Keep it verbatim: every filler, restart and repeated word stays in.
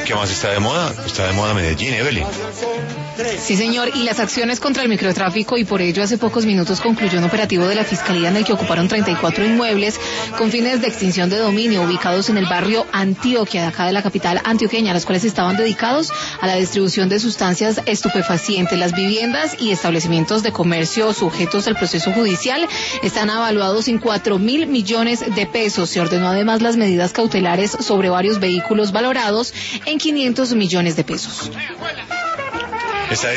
¿qué más está de moda? Está de moda Medellín, Evelyn. Sí, señor, y las acciones contra el microtráfico, y por ello hace pocos minutos concluyó un operativo de la Fiscalía en el que ocuparon treinta y cuatro inmuebles con fines de extinción de dominio ubicados en el barrio Antioquia, de acá de la capital antioqueña, los cuales estaban dedicados a la distribución de sustancias estupefacientes. Las viviendas y establecimientos de comercio sujetos al proceso judicial están avaluados en cuatro mil millones de pesos. Se ordenó además las medidas cautelares sobre varios vehículos valorados en quinientos millones de pesos. Esta